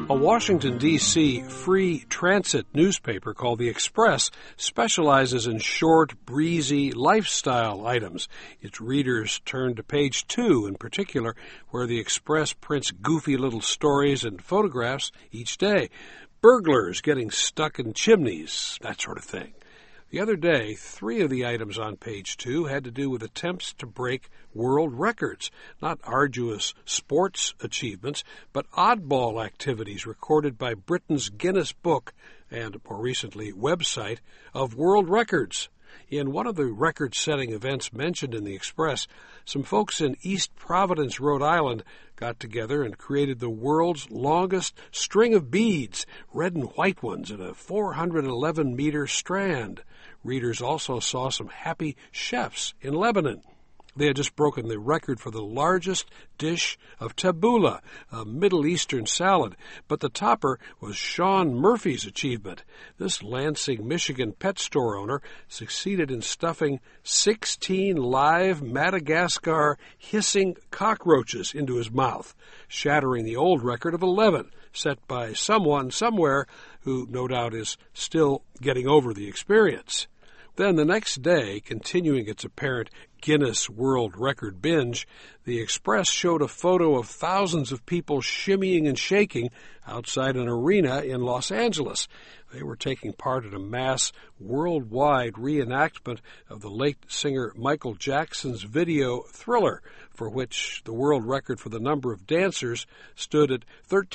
A Washington, D.C. free transit newspaper called The Express specializes in short, breezy lifestyle items. Its readers turn to page 2 in particular, where The Express prints goofy little stories and photographs each day. Burglars getting stuck in chimneys, that sort of thing. The other day, 3 of the items on page 2 had to do with attempts to break world records, not arduous sports achievements, but oddball activities recorded by Britain's Guinness Book and, more recently, website of world records. In one of the record-setting events mentioned in the Express, some folks in East Providence, Rhode Island, got together and created the world's longest string of beads, red and white ones, in a 411-meter strand. Readers also saw some happy chefs in Lebanon. They had just broken the record for the largest dish of tabbouleh, a Middle Eastern salad, but the topper was Sean Murphy's achievement. This Lansing, Michigan pet store owner succeeded in stuffing 16 live Madagascar hissing cockroaches into his mouth, shattering the old record of 11, set by someone somewhere who no doubt is still getting over the experience. Then the next day, continuing its apparent Guinness World Record binge, the Express showed a photo of thousands of people shimmying and shaking outside an arena in Los Angeles. They were taking part in a mass worldwide reenactment of the late singer Michael Jackson's video Thriller, for which the world record for the number of dancers stood at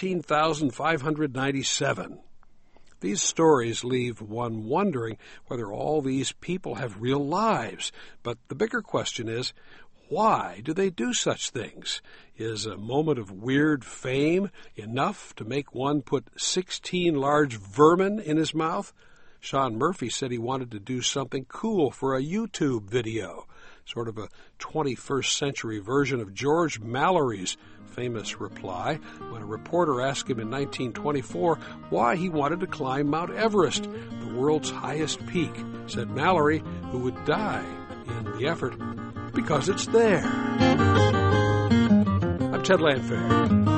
13,597. These stories leave one wondering whether all these people have real lives. But the bigger question is, why do they do such things? Is a moment of weird fame enough to make one put 16 large vermin in his mouth? Sean Murphy said he wanted to do something cool for a YouTube video, sort of a 21st century version of George Mallory's famous reply when a reporter asked him in 1924 why he wanted to climb Mount Everest, the world's highest peak. Said Mallory, who would die in the effort, because it's there. I'm Ted Landfair.